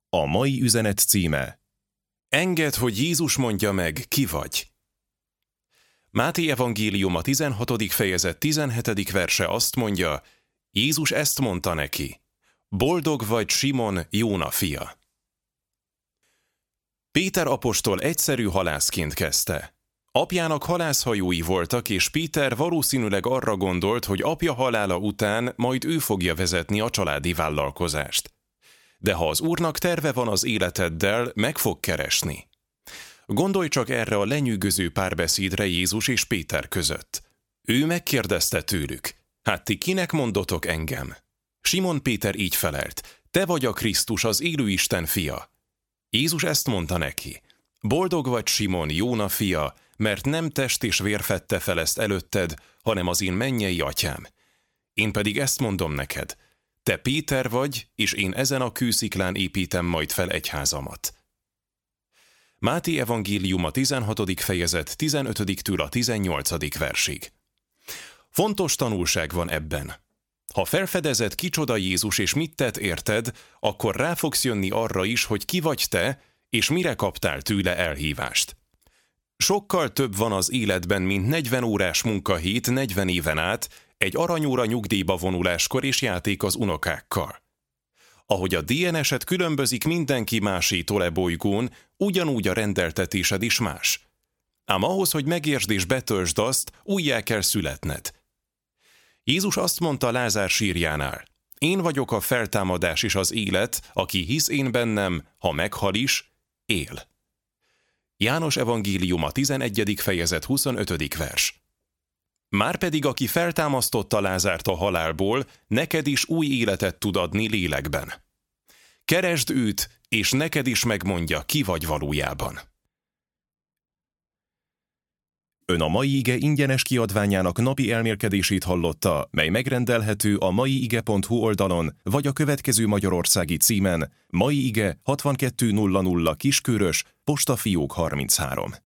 A mai üzenet címe: Engedd, hogy Jézus mondja meg, ki vagy. Máté evangéliuma 16. fejezet 17. verse azt mondja, Jézus ezt mondta neki: Boldog vagy, Simon, Jóna fia. Péter apostol egyszerű halászként kezdte. Apjának halászhajói voltak, és Péter valószínűleg arra gondolt, hogy apja halála után majd ő fogja vezetni a családi vállalkozást. De ha az Úrnak terve van az életeddel, meg fog keresni. Gondolj csak erre a lenyűgöző párbeszédre Jézus és Péter között. Ő megkérdezte tőlük: Hát ti kinek mondotok engem? Simon Péter így felelt: Te vagy a Krisztus, az élő Isten fia. Jézus ezt mondta neki: Boldog vagy, Simon, Jóna fia, mert nem test és vér fedte fel ezt előtted, hanem az én mennyei atyám. Én pedig ezt mondom neked: Te Péter vagy, és én ezen a kősziklán építem majd fel egyházamat. Máté evangéliuma 16. fejezet 15-től a 18. versig. Fontos tanulság van ebben. Ha felfedezed, kicsoda Jézus és mit tett érted, akkor rá fogsz jönni arra is, hogy ki vagy te, és mire kaptál tőle elhívást. Sokkal több van az életben, mint 40 órás munkahét 40 éven át, egy aranyóra nyugdíjba vonuláskor és játék az unokákkal. Ahogy a DNS-ed különbözik mindenki másétól e bolygón, ugyanúgy a rendeltetésed is más. Ám ahhoz, hogy megértsd és betöltsd azt, újjá kell születned. Jézus azt mondta Lázár sírjánál: Én vagyok a feltámadás és az élet, aki hisz én bennem, ha meghal is, él. János evangéliuma 11. fejezet 25. vers. Márpedig aki feltámasztotta Lázárt a halálból, neked is új életet tud adni lélekben. Keresd őt, és neked is megmondja, ki vagy valójában. Ön a Mai Ige ingyenes kiadványának napi elmélkedését hallotta, mely megrendelhető a maiige.hu oldalon, vagy a következő magyarországi címen: Mai Ige 6200 Kiskörös, Postafiók 33.